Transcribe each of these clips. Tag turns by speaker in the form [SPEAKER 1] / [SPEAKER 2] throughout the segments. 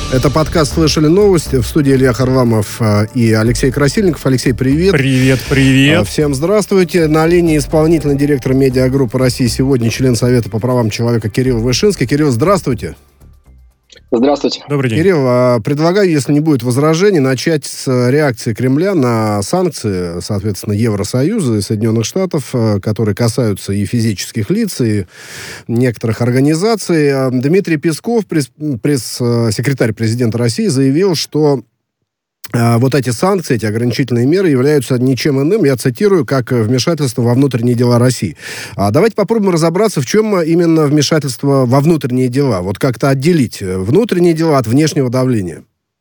[SPEAKER 1] Это подкаст «Слышали новости». В студии Илья Харламов и Алексей Красильников. Алексей, привет.
[SPEAKER 2] Привет.
[SPEAKER 1] Всем здравствуйте. На линии исполнительный директор медиагруппы России сегодня член Совета по правам человека Кирилл Вышинский. Кирилл, здравствуйте.
[SPEAKER 3] Здравствуйте.
[SPEAKER 2] Добрый день.
[SPEAKER 1] Кирилл, предлагаю, если не будет возражений, начать с реакции Кремля на санкции, соответственно, Евросоюза и Соединенных Штатов, которые касаются и физических лиц, и некоторых организаций. Дмитрий Песков, пресс-секретарь президента России, заявил, что вот эти санкции, эти ограничительные меры являются ничем иным, я цитирую, как вмешательство во внутренние дела России. Давайте попробуем разобраться, в чем именно вмешательство во внутренние дела. Вот как-то отделить внутренние дела от внешнего давления.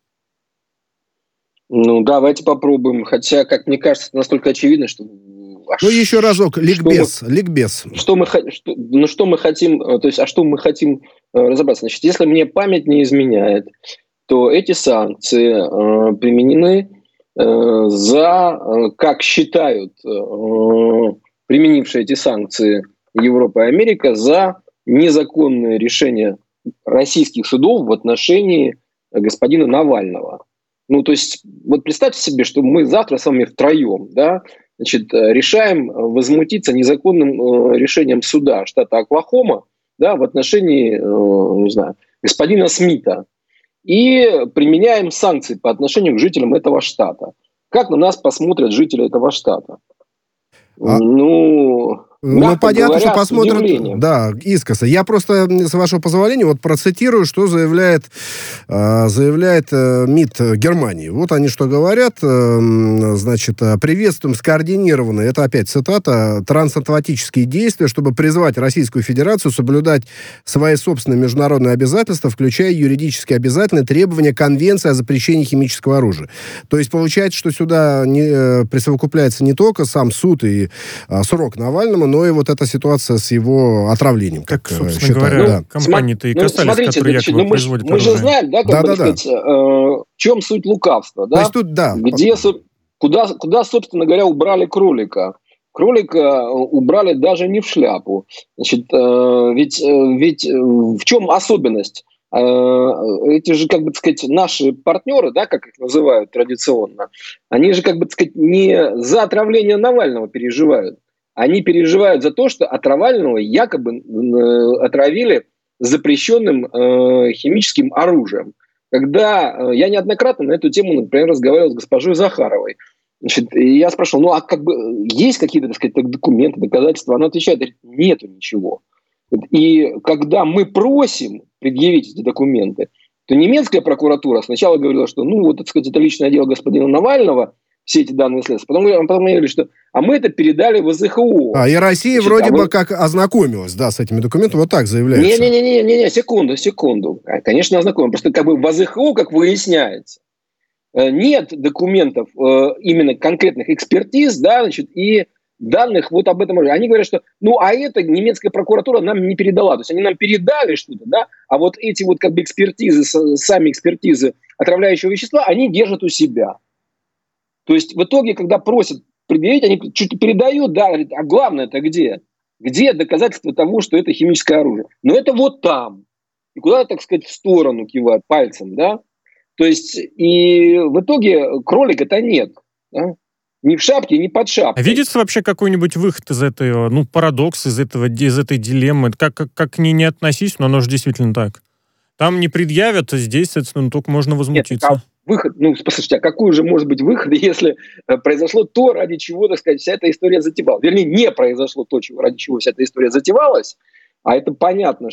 [SPEAKER 3] Давайте попробуем. Хотя, как мне кажется, это настолько очевидно, что...
[SPEAKER 1] еще разок, ликбез.
[SPEAKER 3] Что мы хотим, то есть, что мы хотим разобраться? Значит, если мне память не изменяет, то эти санкции применены за, как считают применившие эти санкции Европа и Америка, за незаконное решение российских судов в отношении господина Навального. То есть, вот представьте себе, что мы завтра с вами втроем, решаем возмутиться незаконным решением суда штата Оклахома, в отношении, господина Смита. И применяем санкции по отношению к жителям этого штата. Как на нас посмотрят жители этого штата?
[SPEAKER 1] Понятно, что посмотрят, искоса. Я просто, с вашего позволения, процитирую, что заявляет МИД Германии. Вот они что говорят. Приветствуем скоординированные, это опять цитата, трансатлантические действия, чтобы призвать Российскую Федерацию соблюдать свои собственные международные обязательства, включая юридически обязательные требования Конвенции о запрещении химического оружия. То есть получается, что сюда присовокупляется не только сам суд и срок Навальному, но и вот эта ситуация с его отравлением.
[SPEAKER 2] Как собственно говоря, компании-то и касались,
[SPEAKER 3] смотрите,
[SPEAKER 2] которые якобы производят оружие.
[SPEAKER 3] Мы же знаем, в чем суть лукавства.
[SPEAKER 1] То есть тут,
[SPEAKER 3] Куда, собственно говоря, убрали кролика. Кролика убрали даже не в шляпу. Ведь в чем особенность? Эти же, наши партнеры, как их называют традиционно, они же, не за отравление Навального переживают. Они переживают за то, что от Навального якобы отравили запрещенным химическим оружием. Когда я неоднократно на эту тему, например, разговаривал с госпожой Захаровой, и я спрашивал, есть какие-то, документы, доказательства? Она отвечает, говорит, нету ничего. И когда мы просим предъявить эти документы, то немецкая прокуратура сначала говорила, что, это личное дело господина Навального, все эти данные следствия. Потом говорили, что мы это передали в ВЗХО.
[SPEAKER 1] И Россия вроде бы как ознакомилась, с этими документами, вот так заявляется.
[SPEAKER 3] Не, секунду. Конечно, ознакомилась. Просто в ВЗХО, как выясняется, нет документов именно конкретных экспертиз, и данных об этом. Они говорят, что это немецкая прокуратура нам не передала. То есть они нам передали что-то, а вот эти экспертизы, сами экспертизы отравляющего вещества, они держат у себя. То есть в итоге, когда просят предъявить, они чуть передают, говорят, а главное-то где? Где доказательства того, что это химическое оружие? Но это вот там. И куда-то, в сторону кивают пальцем, То есть и в итоге кролика-то нет, Ни в шапке, ни под шапкой.
[SPEAKER 2] А видится вообще какой-нибудь выход из этого, парадокс, из этой дилеммы? Как к ней не относись, но оно же действительно так. Там не предъявят, а здесь, соответственно, только можно возмутиться.
[SPEAKER 3] Нет, выход, послушайте, а какой же может быть выход, если произошло то, ради чего, вся эта история затевалась? Вернее, не произошло то, ради чего вся эта история затевалась, а это понятно,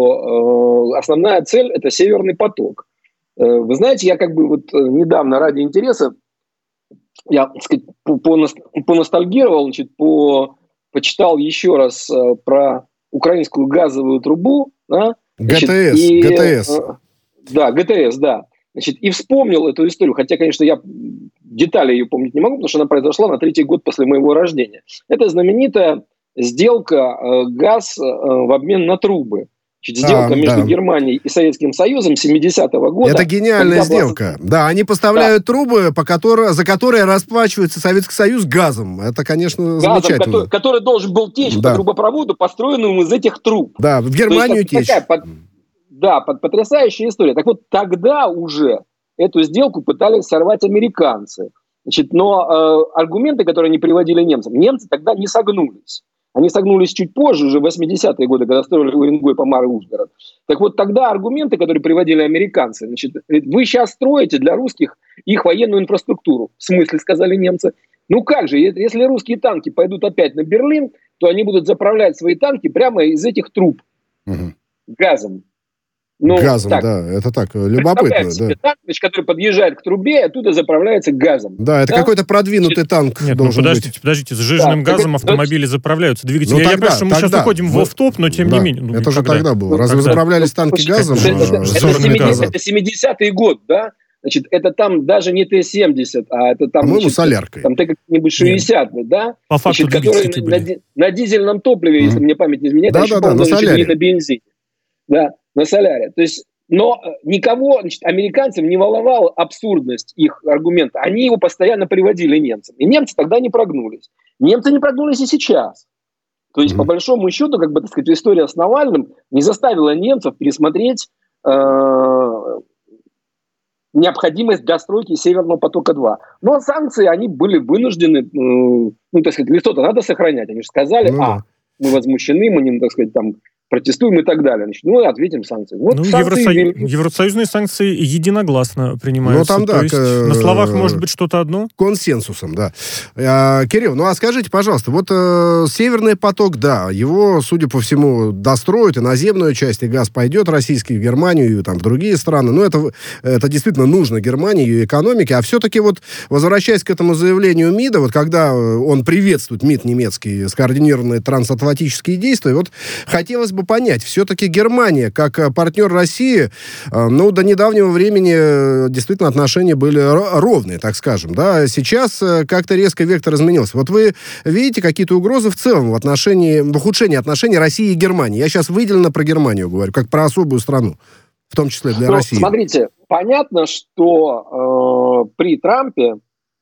[SPEAKER 3] что основная цель – это Северный поток. Вы знаете, я недавно ради интереса, я, поностальгировал, почитал еще раз про украинскую газовую трубу.
[SPEAKER 1] ГТС.
[SPEAKER 3] ГТС. И вспомнил эту историю, хотя, конечно, я детали ее помнить не могу, потому что она произошла на 3-й год после моего рождения. Это знаменитая сделка газ в обмен на трубы. Сделка между Германией и Советским Союзом 70-го года.
[SPEAKER 1] Это гениальная сделка. Они поставляют трубы, за которые расплачивается Советский Союз газом. Это, конечно, замечательно.
[SPEAKER 3] Который должен был течь по трубопроводу, построенному из этих труб.
[SPEAKER 1] В Германию течь.
[SPEAKER 3] Да, потрясающая история. Так вот, тогда уже эту сделку пытались сорвать американцы. Значит, но аргументы, которые они приводили немцы тогда не согнулись. Они согнулись чуть позже, уже в 80-е годы, когда строили Уренгой, Помар и Ужгород. Так вот, тогда аргументы, которые приводили американцы, значит, вы сейчас строите для русских их военную инфраструктуру. В смысле, сказали немцы. Ну как же, если русские танки пойдут опять на Берлин, то они будут заправлять свои танки прямо из этих труб газом.
[SPEAKER 1] Ну, газом, так, да, это так, любопытно.
[SPEAKER 3] Себе танк, значит, который подъезжает к трубе, и оттуда заправляется газом.
[SPEAKER 1] Да, это какой-то продвинутый танк.
[SPEAKER 2] Нет, должен подождите, с сжиженным газом автомобили заправляются, двигатели.
[SPEAKER 1] Ну,
[SPEAKER 2] я понимаю, что мы сейчас уходим в офф-топ, но тем не менее.
[SPEAKER 1] Ну, это же тогда было. Разве заправлялись танки газом?
[SPEAKER 3] Это 70-й год, да? Значит, это там даже не Т-70, а это там...
[SPEAKER 1] По-моему, соляркой.
[SPEAKER 3] Там Т-нибудь 60, да?
[SPEAKER 2] По факту
[SPEAKER 3] которые на дизельном топливе, если мне память не изменяет,
[SPEAKER 1] да, на соляре.
[SPEAKER 3] На бензине. Да, на соляре. То есть, но никого, значит, американцев не волновала абсурдность их аргумента. Они его постоянно приводили немцам. И немцы тогда не прогнулись. Немцы не прогнулись и сейчас. То есть, по большому счету, как бы, так сказать, история с Навальным не заставила немцев пересмотреть необходимость достройки Северного потока-2. Но санкции, они были вынуждены, ну, так сказать, лицо-то надо сохранять. Они же сказали, мы возмущены, мы не, так сказать, там, протестуем и так далее. Значит, ну, ответим санкции. Вот
[SPEAKER 2] евросоюзные санкции единогласно принимаются.
[SPEAKER 1] Ну, там, да,
[SPEAKER 2] то есть на словах может быть что-то одно?
[SPEAKER 1] Консенсусом, да. Кирилл, ну, а скажите, пожалуйста, вот Северный поток, да, его, судя по всему, достроят, и наземную часть, и газ пойдет российский в Германию, и там в другие страны. Ну, это действительно нужно Германии, ее экономике. А все-таки вот, возвращаясь к этому заявлению МИДа, вот когда он приветствует, МИД немецкий, скоординированные трансатлантические действия, вот хотелось бы понять, все-таки Германия, как партнер России, ну, до недавнего времени действительно отношения были ровные, так скажем, да, сейчас как-то резко вектор изменился. Вот вы видите какие-то угрозы в целом в ухудшении отношений России и Германии? Я сейчас выделенно про Германию говорю, как про особую страну, в том числе для России.
[SPEAKER 3] Смотрите, понятно, что при Трампе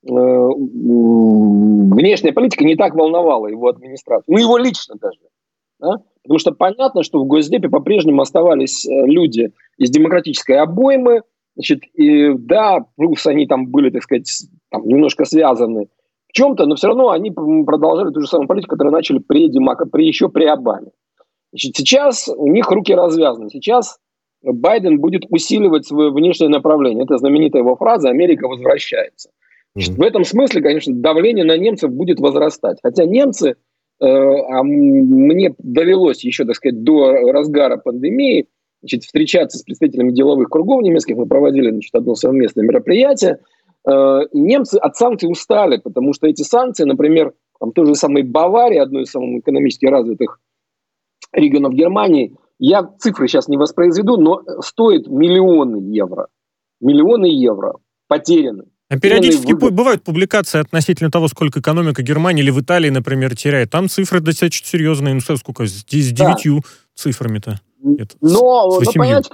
[SPEAKER 3] внешняя политика не так волновала его администрацию, ну, его лично даже, да? Потому что понятно, что в Госдепе по-прежнему оставались люди из демократической обоймы, значит, и да, плюс они там были, так сказать, там, немножко связаны в чем-то, но все равно они продолжали ту же самую политику, которую начали еще при Обаме. Значит, сейчас у них руки развязаны. Сейчас Байден будет усиливать свое внешнее направление. Это знаменитая его фраза «Америка возвращается». Значит, в этом смысле, конечно, давление на немцев будет возрастать. Хотя немцы... А мне довелось еще, так сказать, до разгара пандемии, значит, встречаться с представителями деловых кругов немецких. Мы проводили, значит, одно совместное мероприятие. Немцы от санкций устали, потому что эти санкции, например, там той же самой Баварии, одной из самых экономически развитых регионов Германии, я цифры сейчас не воспроизведу, но стоит миллионы евро. Миллионы евро потеряны.
[SPEAKER 2] Периодически бывают публикации относительно того, сколько экономика Германии или в Италии, например, теряет. Там цифры достаточно серьезные. Ну, сколько? С 9 цифрами-то.
[SPEAKER 3] Но понимаете,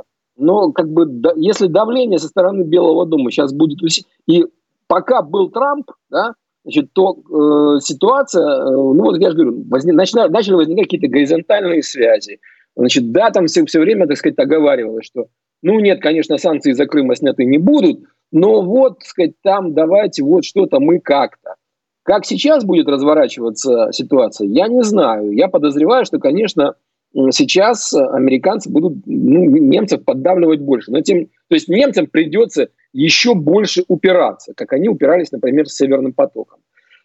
[SPEAKER 3] если давление со стороны Белого дома сейчас будет усилено, и пока был Трамп, да, значит, то ситуация, ну вот я же говорю, начали возникать какие-то горизонтальные связи. Значит, да, там все время, так сказать, оговаривалось, что, ну нет, конечно, санкции за Крыма сняты не будут, но вот, так сказать, там давайте вот что-то мы как-то. Как сейчас будет разворачиваться ситуация, я не знаю. Я подозреваю, что, конечно, сейчас американцы будут немцев поддавливать больше. То есть немцам придется еще больше упираться, как они упирались, например, с Северным потоком.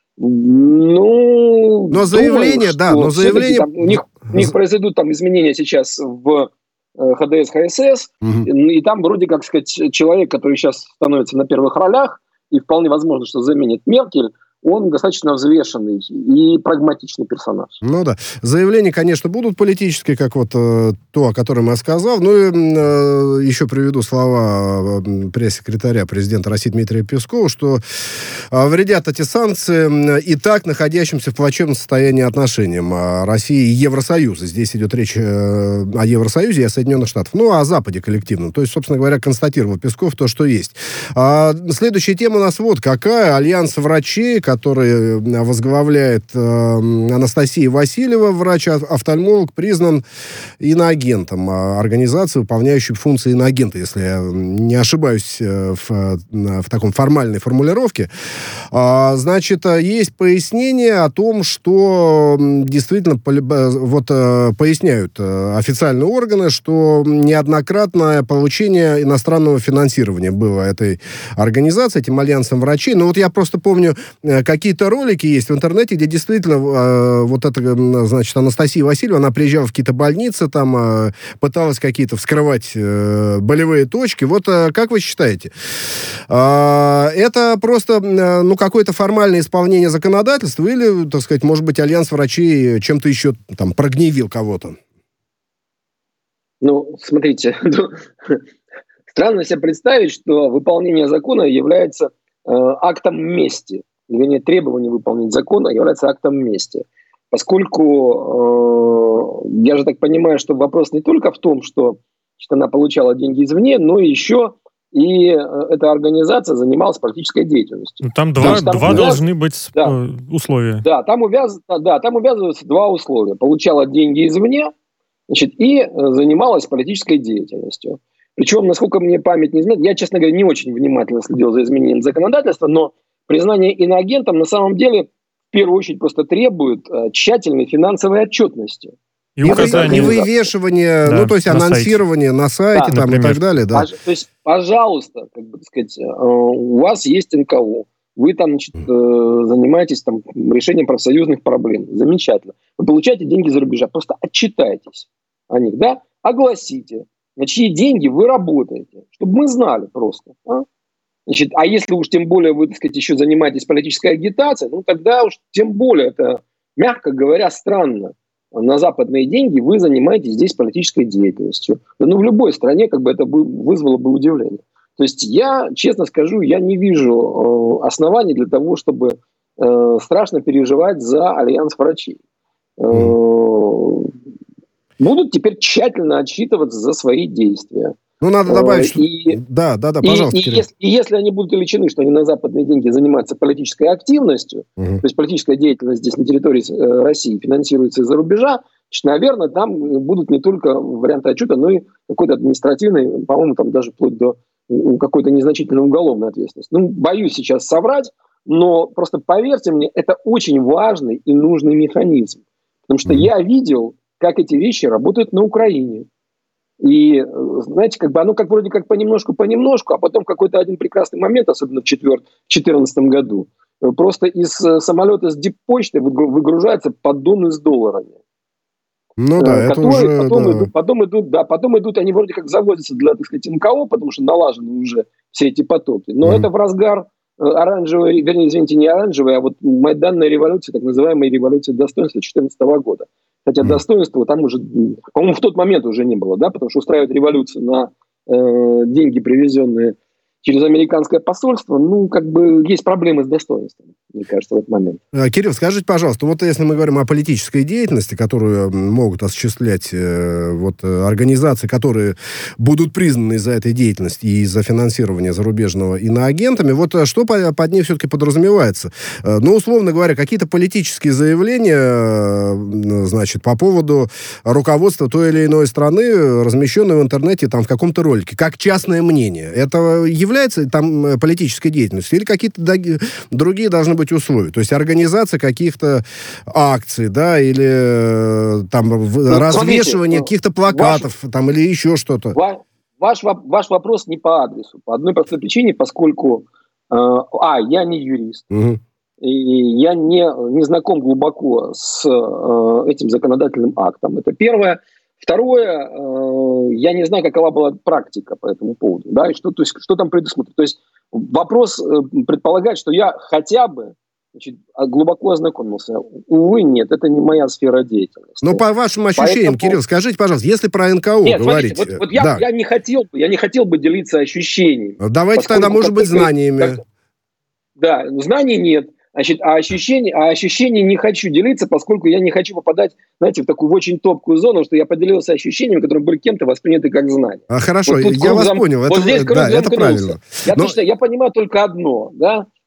[SPEAKER 3] Ну,
[SPEAKER 1] но заявление, да, но заявление...
[SPEAKER 3] Там, у них произойдут там изменения сейчас в ХДС, ХСС, и там вроде как сказать, человек, который сейчас становится на первых ролях, и вполне возможно, что заменит Меркель, он достаточно взвешенный и прагматичный персонаж.
[SPEAKER 1] Ну да. Заявления, конечно, будут политические, как вот то, о котором я сказал. Ну и еще приведу слова пресс-секретаря президента России Дмитрия Пескова, что вредят эти санкции и так находящимся в плачевном состоянии отношениям России и Евросоюза. Здесь идет речь о Евросоюзе и о Соединенных Штатах. Ну, о Западе коллективно. То есть, собственно говоря, констатировал Песков то, что есть. Следующая тема у нас вот какая. Альянс врачей, который возглавляет Анастасия Васильева, врач-офтальмолог, признан иноагентом. Организации, выполняющей функции иноагента, если я не ошибаюсь в таком формальной формулировке. Значит, есть пояснение о том, что действительно поясняют официальные органы, что неоднократное получение иностранного финансирования было этой организации, этим альянсом врачей. Но вот я просто помню, какие-то ролики есть в интернете, где действительно значит, Анастасия Васильева, она приезжала в какие-то больницы, там пыталась какие-то вскрывать болевые точки. Вот как вы считаете? Это просто какое-то формальное исполнение законодательства или, так сказать, может быть, альянс врачей чем-то еще там прогневил кого-то?
[SPEAKER 3] Смотрите, странно себе представить, что выполнение закона является актом мести. Вернее, требование выполнить закон является актом мести. Поскольку я же так понимаю, что вопрос не только в том, что она получала деньги извне, но еще и эта организация занималась практической деятельностью.
[SPEAKER 2] Там два должны быть условия.
[SPEAKER 3] Да, там увязываются два условия. Получала деньги извне, значит, и занималась политической деятельностью. Причем, насколько мне память не изменяет, я, честно говоря, не очень внимательно следил за изменением законодательства, но признание иноагентом на самом деле в первую очередь просто требует тщательной финансовой отчетности.
[SPEAKER 1] И вывешивание, то есть анонсирование на сайте там, и так далее. Да.
[SPEAKER 3] То есть, пожалуйста, у вас есть НКО, вы там, занимаетесь там решением профсоюзных проблем. Замечательно. Вы получаете деньги за рубежа. Просто отчитайтесь о них, да? Огласите, на чьи деньги вы работаете. Чтобы мы знали просто. Значит, а если уж тем более вы, так сказать, еще занимаетесь политической агитацией, тогда уж тем более это, мягко говоря, странно. На западные деньги вы занимаетесь здесь политической деятельностью. В любой стране это вызвало бы удивление. То есть я, честно скажу, я не вижу оснований для того, чтобы страшно переживать за альянс врачей. Будут теперь тщательно отчитываться за свои действия.
[SPEAKER 1] Надо добавить, что... Да, пожалуйста,
[SPEAKER 3] Кирилл. И если они будут увлечены, что они на западные деньги занимаются политической активностью, то есть политическая деятельность здесь на территории России финансируется из-за рубежа, наверное, там будут не только варианты отчета, но и какой-то административный, по-моему, там даже вплоть до какой-то незначительной уголовной ответственности. Боюсь сейчас соврать, но просто поверьте мне, это очень важный и нужный механизм. Потому что я видел, как эти вещи работают на Украине. И, знаете, оно вроде как понемножку, а потом в какой-то один прекрасный момент, особенно в 2014 году, просто из самолета с диппочты выгружаются поддоны с долларами. Потом идут, они вроде как заводятся для, так сказать, НКО, потому что налажены уже все эти потоки. Но это в разгар оранжевой, вернее, извините, не оранжевой, а майданной революции, так называемой революции достоинства 2014 года. Хотя достоинства там уже, по-моему, в тот момент уже не было, да, потому что устраивать революцию на деньги, привезенные через американское посольство, есть проблемы с достоинством, мне кажется, в этот момент.
[SPEAKER 1] Кирилл, скажите, пожалуйста, если мы говорим о политической деятельности, которую могут осуществлять организации, которые будут признаны из-за этой деятельности и из-за финансирования зарубежного иноагентами, что под ней все-таки подразумевается? Условно говоря, какие-то политические заявления, значит, по поводу руководства той или иной страны, размещенные в интернете там в каком-то ролике, как частное мнение. Это является там политической деятельностью или какие-то другие должны быть условия? То есть организация каких-то акций, да, или развешивание каких-то плакатов, или еще что-то.
[SPEAKER 3] Ваш вопрос не по адресу. По одной простой причине, поскольку я не юрист, и я не знаком глубоко с этим законодательным актом. Это первое. Второе, я не знаю, какова была практика по этому поводу, да, и что там предусмотрено. То есть вопрос предполагает, что я хотя бы глубоко ознакомился. Увы, нет, это не моя сфера деятельности.
[SPEAKER 1] Но по вашим ощущениям, Кирилл, скажите, пожалуйста, если про НКО говорить...
[SPEAKER 3] Смотрите, я не хотел бы делиться ощущениями.
[SPEAKER 1] Давайте тогда, может быть, знаниями.
[SPEAKER 3] Да, знаний нет. А ощущения не хочу делиться, поскольку я не хочу попадать, знаете, в очень топкую зону, что я поделился ощущениями, которые были кем-то восприняты как знания.
[SPEAKER 1] Хорошо, я вас понял. Это правильно.
[SPEAKER 3] Я понимаю только одно, да.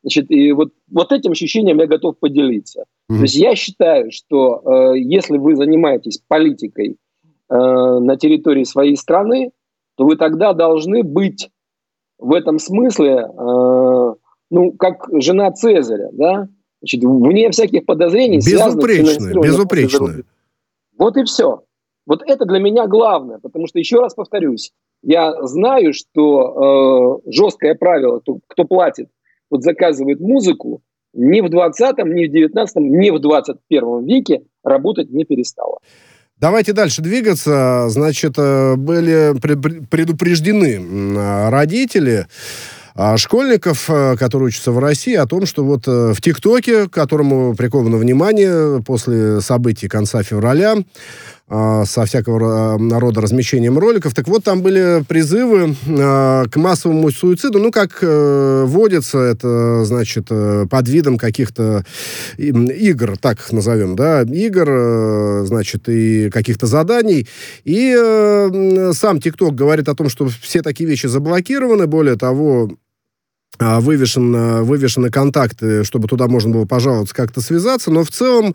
[SPEAKER 3] Значит, и вот этим ощущением я готов поделиться. То есть я считаю, что если вы занимаетесь политикой на территории своей страны, то вы тогда должны быть в этом смысле, как жена Цезаря, да? Значит, вне всяких подозрений, связанных с финансированием.
[SPEAKER 1] Безупречная.
[SPEAKER 3] Вот и все. Вот это для меня главное, потому что, еще раз повторюсь, я знаю, что жесткое правило, кто платит, тот заказывает музыку, ни в 20-м, ни в 19-м, ни в 21 веке работать не перестало.
[SPEAKER 1] Давайте дальше двигаться. Значит, были предупреждены родители школьников, которые учатся в России, о том, что вот в ТикТоке, к которому приковано внимание после событий конца февраля, со всякого рода размещением роликов, так вот, там были призывы к массовому суициду, как водится, это, значит, под видом каких-то игр, так их назовем, да, игр, значит, и каких-то заданий, и сам ТикТок говорит о том, что все такие вещи заблокированы, более того, вывешены контакты, чтобы туда можно было пожаловаться, как-то связаться, но в целом,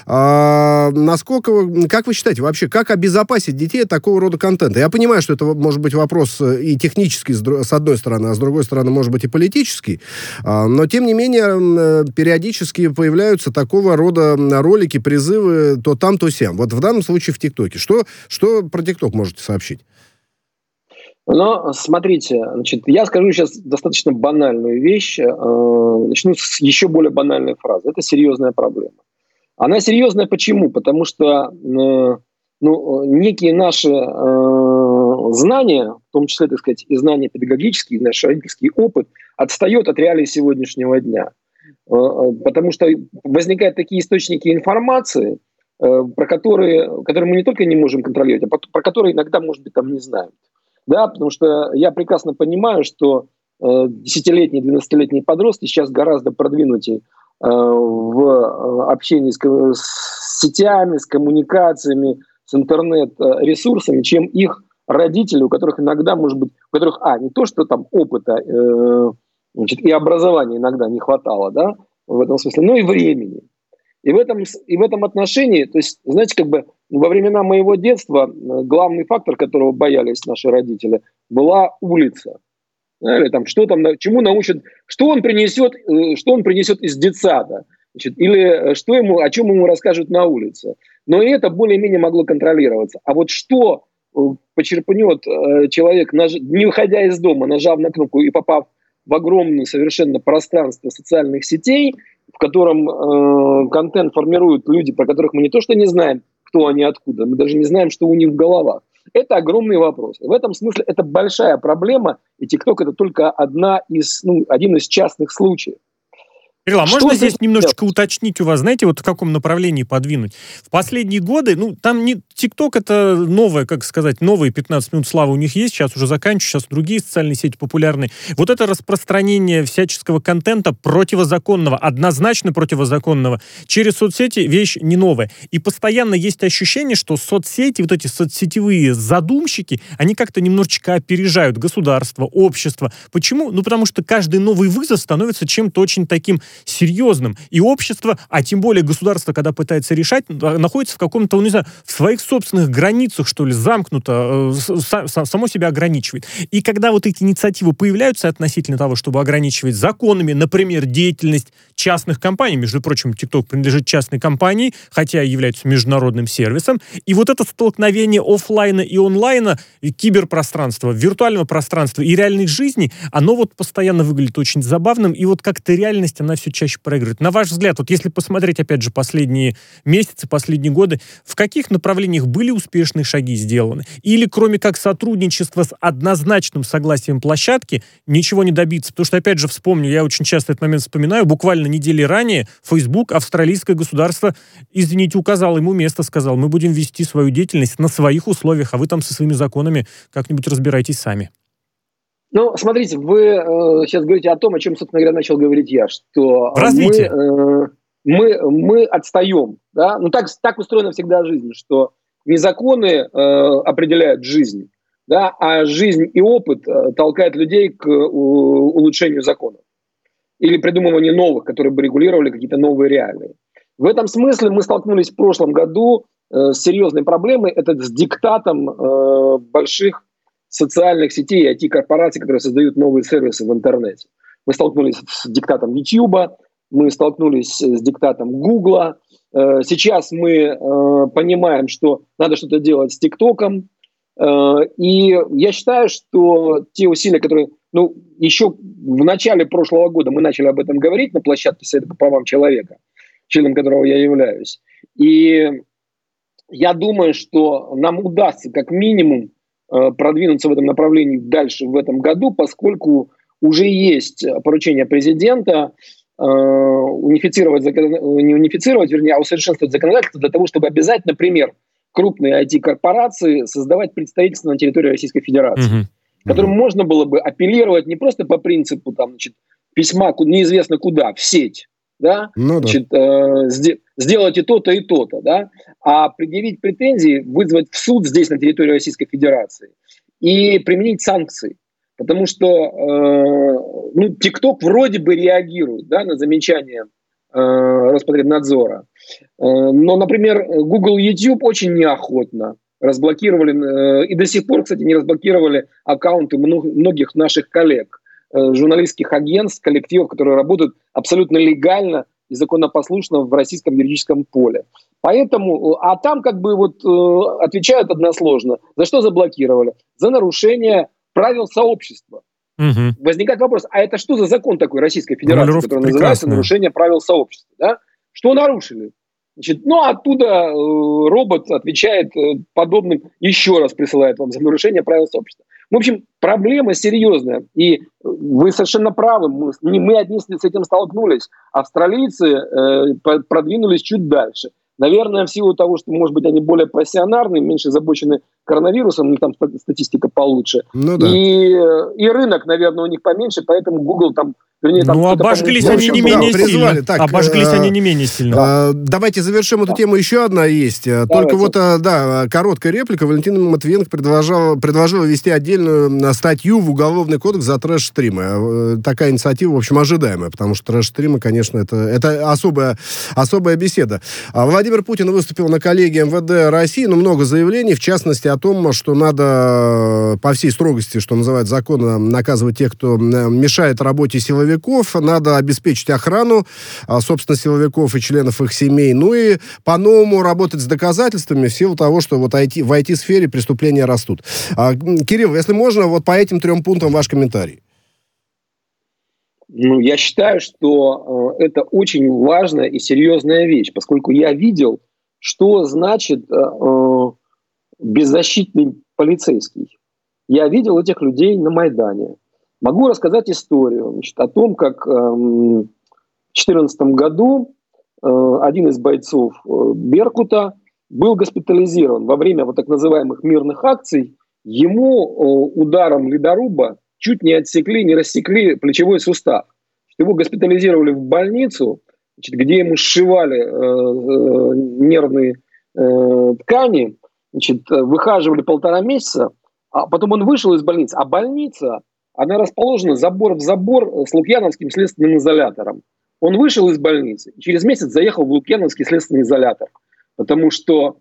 [SPEAKER 1] как вы считаете, вообще, как обезопасить детей от такого рода контента? Я понимаю, что это может быть вопрос и технический, с одной стороны, а с другой стороны, может быть, и политический, но, тем не менее, периодически появляются такого рода ролики, призывы то там, то сям. Вот в данном случае в ТикТоке. Что про ТикТок можете сообщить?
[SPEAKER 3] Но, смотрите, значит, я скажу сейчас достаточно банальную вещь, начну с еще более банальной фразы. Это серьезная проблема. Она серьезная почему? Потому что некие наши знания, в том числе, так сказать, и знания педагогические, и наш родительский опыт, отстает от реалий сегодняшнего дня. Потому что возникают такие источники информации, про которые мы не только не можем контролировать, а про которые иногда, может быть, там не знаем. Да, потому что я прекрасно понимаю, что 10-летние, 12-летние подростки сейчас гораздо продвинутее в общении с сетями, с коммуникациями, с интернет-ресурсами, чем их родители, у которых иногда, может быть, не то, что там опыта и образования иногда не хватало, да, в этом смысле, но и времени. И в этом отношении, то есть, знаете, во времена моего детства главный фактор, которого боялись наши родители, была улица. Или чему научат, что он принесет из детсада, значит, или о чем ему расскажут на улице. Но и это более-менее могло контролироваться. А вот что почерпнет человек, не выходя из дома, нажав на кнопку и попав в огромное совершенно пространство социальных сетей, в котором контент формируют люди, про которых мы не то что не знаем, кто они, откуда, мы даже не знаем, что у них в головах. Это огромный вопрос. В этом смысле это большая проблема, и ТикТок это только один из частных случаев.
[SPEAKER 2] Кирилл, можно здесь немножечко уточнить у вас, знаете, вот в каком направлении подвинуть? В последние годы, там не ТикТок, это новые 15 минут славы у них есть, сейчас уже заканчиваю, сейчас другие социальные сети популярны. Вот это распространение всяческого контента противозаконного, однозначно противозаконного, через соцсети вещь не новая. И постоянно есть ощущение, что соцсети, вот эти соцсетевые задумщики, они как-то немножечко опережают государство, общество. Почему? Потому что каждый новый вызов становится чем-то очень таким серьезным. И общество, а тем более государство, когда пытается решать, находится в каком-то, в своих собственных границах, что ли, замкнуто, само себя ограничивает. И когда вот эти инициативы появляются относительно того, чтобы ограничивать законами, например, деятельность частных компаний, между прочим, TikTok принадлежит частной компании, хотя и является международным сервисом, и вот это столкновение офлайна и онлайна, и киберпространства, виртуального пространства и реальной жизни, оно вот постоянно выглядит очень забавным, и вот как-то реальность, она все чаще проигрывает. На ваш взгляд, вот если посмотреть, опять же, последние месяцы, последние годы, в каких направлениях были успешные шаги сделаны? Или кроме как сотрудничества с однозначным согласием площадки, ничего не добиться? Потому что, опять же, вспомню, я очень часто этот момент вспоминаю, буквально недели ранее Facebook, австралийское государство, извините, указало ему место, сказал, мы будем вести свою деятельность на своих условиях, а вы там со своими законами как-нибудь разбирайтесь сами.
[SPEAKER 3] Смотрите, вы сейчас говорите о том, о чем, собственно говоря, начал говорить я, что мы отстаем. Да? Так устроена всегда жизнь, что не законы определяют жизнь, да, а жизнь и опыт толкают людей к улучшению законов. или придумывание новых, которые бы регулировали какие-то новые реалии. В этом смысле мы столкнулись в прошлом году с серьезной проблемой, это с диктатом больших социальных сетей и IT-корпораций, которые создают новые сервисы в интернете. Мы столкнулись с диктатом YouTube, мы столкнулись с диктатом Google. Сейчас мы понимаем, что надо что-то делать с ТикТоком. И я считаю, что те усилия, которые... еще в начале прошлого года мы начали об этом говорить на площадке Совета по правам человека, членом которого я являюсь. И я думаю, что нам удастся как минимум продвинуться в этом направлении дальше в этом году, поскольку уже есть поручение президента усовершенствовать законодательство для того, чтобы обязать, например, крупные IT-корпорации создавать представительство на территории Российской Федерации, которым можно было бы апеллировать не просто по принципу письма неизвестно куда, в сеть, да? Сделать и то-то, да? А предъявить претензии, вызвать в суд здесь, на территории Российской Федерации, и применить санкции. Потому что TikTok вроде бы реагирует, да, на замечания Роспотребнадзора. Но, например, Google и YouTube очень неохотно разблокировали, и до сих пор, кстати, не разблокировали аккаунты многих наших коллег, журналистских агентств, коллективов, которые работают абсолютно легально и законопослушно в российском юридическом поле. Поэтому, а там отвечают односложно. За что заблокировали? За нарушение правил сообщества. Возникает вопрос, а это что за закон такой Российской Федерации, который называется «Нарушение правил сообщества»? Да? Что нарушили? Оттуда робот отвечает подобным, еще раз присылает вам за нарушение правил сообщества. В общем, проблема серьезная. И вы совершенно правы, мы одни с этим столкнулись. Австралийцы продвинулись чуть дальше. Наверное, в силу того, что, может быть, они более пассионарны, меньше озабочены коронавирусом, у них там статистика получше. И рынок, наверное, у них поменьше, поэтому Google там...
[SPEAKER 2] обожглись они не менее сильно. Обожглись они не менее сильно.
[SPEAKER 1] Давайте завершим эту тему. Еще одна есть. Только короткая реплика. Валентина Матвиенко предложила ввести отдельную статью в Уголовный кодекс за трэш-стримы. Такая инициатива, в общем, ожидаемая, потому что трэш-стримы, конечно, это особая беседа. Владимир Путин выступил на коллегии МВД России, много заявлений, в частности, о том, что надо по всей строгости, что называется, закона наказывать тех, кто мешает работе силовиков, надо обеспечить охрану, собственно, силовиков и членов их семей, и по-новому работать с доказательствами в силу того, что в IT-сфере преступления растут. Кирилл, если можно, по этим 3 пунктам ваш комментарий.
[SPEAKER 3] Я считаю, что это очень важная и серьезная вещь, поскольку я видел, что значит беззащитный полицейский. Я видел этих людей на Майдане. Могу рассказать историю о том, как в 2014 году один из бойцов Беркута был госпитализирован во время так называемых мирных акций. Ему ударом ледоруба чуть не отсекли, не рассекли плечевой сустав. Его госпитализировали в больницу, где ему сшивали нервные ткани, выхаживали 1,5 месяца, а потом он вышел из больницы. А больница, она расположена забор в забор с Лукьяновским следственным изолятором. Он вышел из больницы, и через месяц заехал в Лукьяновский следственный изолятор, потому что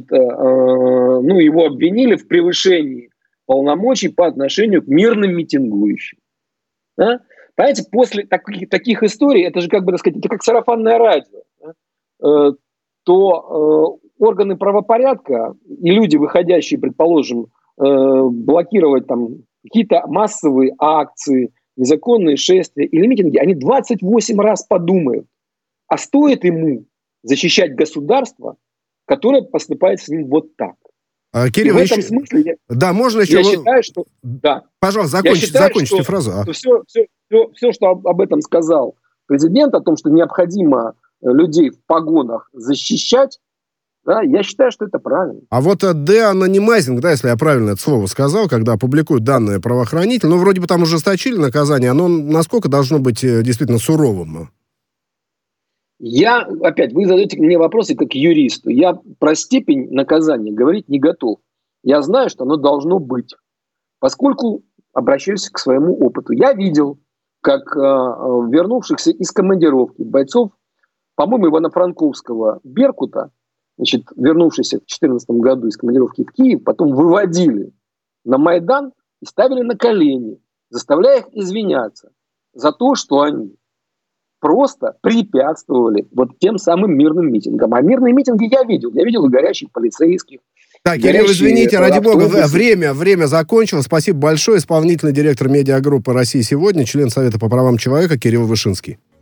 [SPEAKER 3] его обвинили в превышении полномочий по отношению к мирным митингующим. Да? Понимаете, после таких историй, это же это как сарафанное радио, да? То органы правопорядка и люди, выходящие, предположим, блокировать какие-то массовые акции, незаконные шествия или митинги, они 28 раз подумают, а стоит ему защищать государство, которое поступает с ним вот так.
[SPEAKER 1] Кирилл,
[SPEAKER 3] в этом смысле
[SPEAKER 1] можно еще...
[SPEAKER 3] Я считаю, что... Да.
[SPEAKER 1] Пожалуйста, закончите фразу.
[SPEAKER 3] Все, что об этом сказал президент, о том, что необходимо людей в погонах защищать, да, я считаю, что это правильно.
[SPEAKER 1] А деанонимайзинг, если я правильно это слово сказал, когда публикуют данные правоохранителей, вроде бы там ужесточили наказание, оно насколько должно быть действительно суровым?
[SPEAKER 3] Вы задаете мне вопросы как юристу. Я про степень наказания говорить не готов. Я знаю, что оно должно быть. Поскольку обращаюсь к своему опыту. Я видел, как вернувшихся из командировки бойцов, по-моему, Ивано-Франковского «Беркута», значит, вернувшихся в 2014 году из командировки в Киев, потом выводили на Майдан и ставили на колени, заставляя их извиняться за то, что они просто препятствовали вот тем самым мирным митингам. А мирные митинги я видел. Я видел и горячих полицейских.
[SPEAKER 1] Так, Кирилл, извините, ради бога, время закончилось. Спасибо большое. Исполнительный директор медиагруппы «Россия сегодня», член Совета по правам человека Кирилл Вышинский.